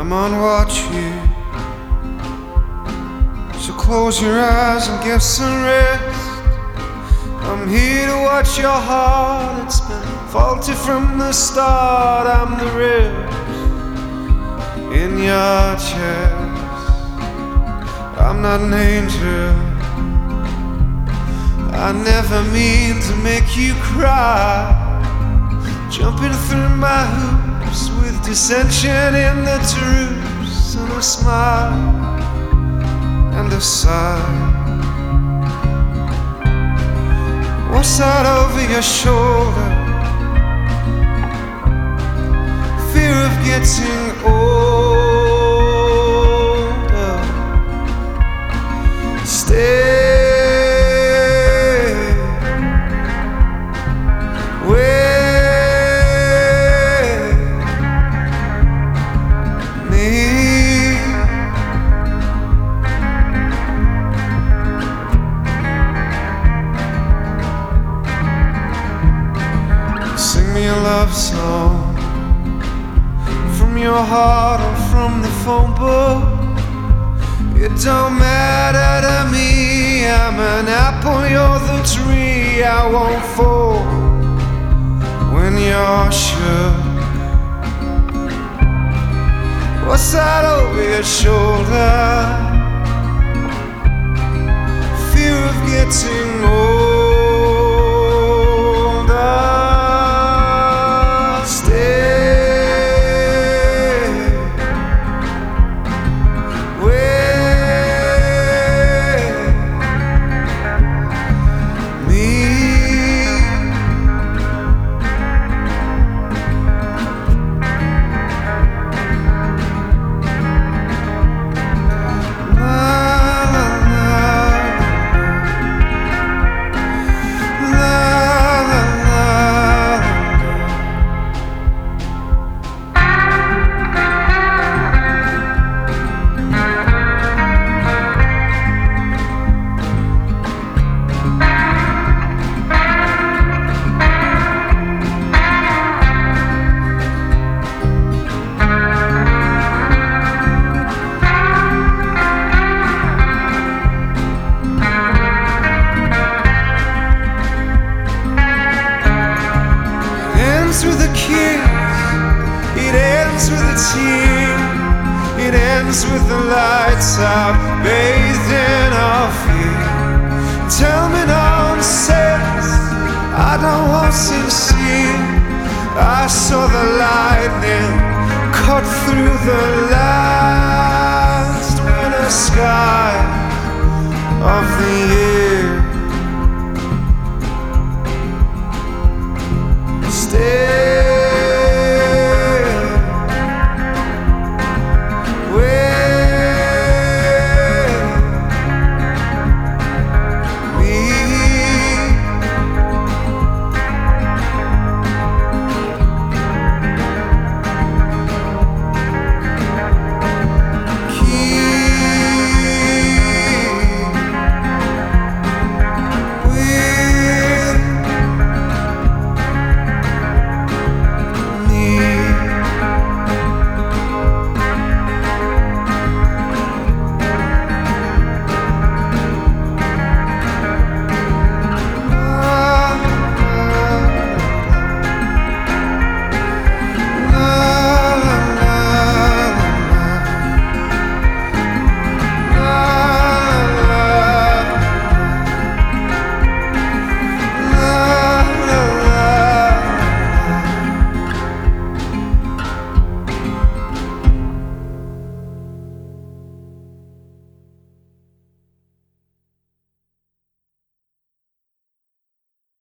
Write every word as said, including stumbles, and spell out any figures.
I'm on watch here, so close your eyes and get some rest. I'm here to watch your heart, it's been faulty from the start. I'm the ribs in your chest. I'm not an angel, I never mean to make you cry. Jumping through my hoops with dissension in the troops, and a smile and a sigh. What's that over your shoulder? Fear of getting older. Stay a love song from your heart or from the phone book. It don't matter to me, I'm an apple, you're the tree. I won't fall when you're shook. What's that over your shoulder? Fear of getting old. With a kiss, it ends with a tear, it ends with the lights out, bathed in our fear. Tell me nonsense, I don't want sincere. I saw the lightning cut through the